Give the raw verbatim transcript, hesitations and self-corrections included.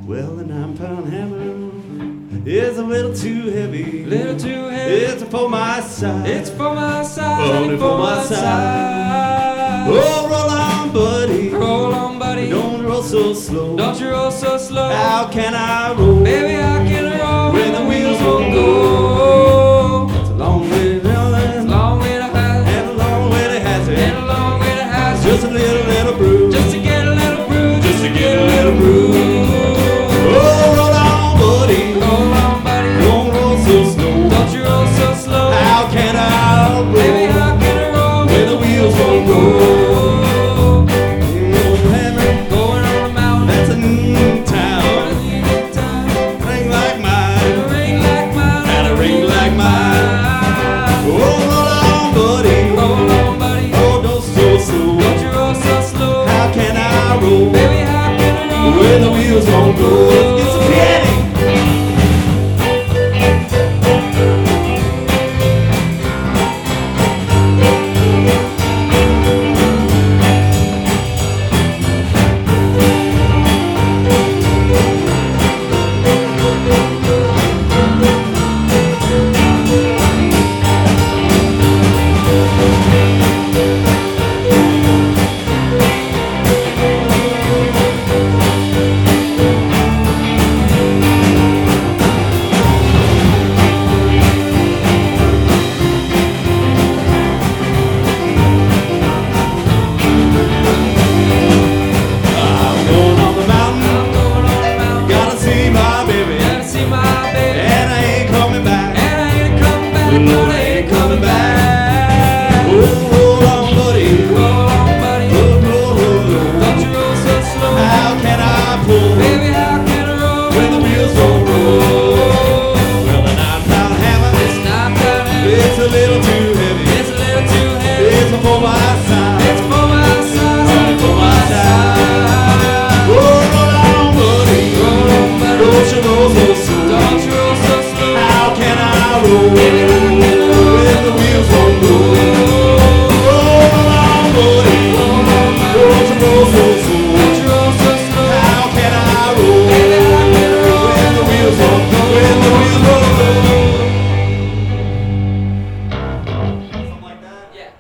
Well, the nine-pound hammer is a little too heavy. Little too heavy. It's for my size. It's for my size. Only and for my size. Oh, roll on, buddy. Roll on, buddy. Don't roll so slow. Don't you roll so slow. How can I roll? Baby, I can roll when the wheels won't go. It's a long way to It's a long way to have it. and a long way to hazard. And a long way to have Just a little, little bruise. Just to get a little bruise. Just to get a little bruise. Oh, roll on, buddy. Roll on, buddy. Don't roll so slow. Don't you roll so slow. How can I roll? Baby, how can I roll when the wheels won't go? Old hammer Going on a mountain. that's a new town. Going to the town. Ring like mine. A ring like mine. And a ring like mine. Oh, roll on, buddy. Roll on, buddy. Oh, don't so slow. Don't you roll so slow. How can I roll Baby, how can I roll when the wheels won't go? Let's get some candy. I'm going on the mountain. I'm going on the mountain. Gotta see my baby. Gotta see my baby. And I ain't coming back. And I ain't coming back. No, No, I I ain't ain't coming coming back. back. Oh, roll on, buddy. Roll on, buddy. Roll, roll, roll, roll. Don't you roll so slow. How can I pull Baby, how can I roll when the wheels won't roll? Well, the nine-pound hammer, It's not that heavy. it's a little too heavy. It's a little too heavy. It's for my size. It's for my size. Only for my size. Oh, roll on, buddy. Roll on, buddy. Don't you roll so slow. Don't you roll so slow. How can I roll? Baby,